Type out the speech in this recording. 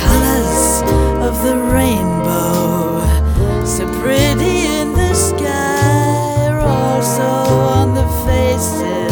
colors of the rainbow, so pretty in the sky, are also on the faces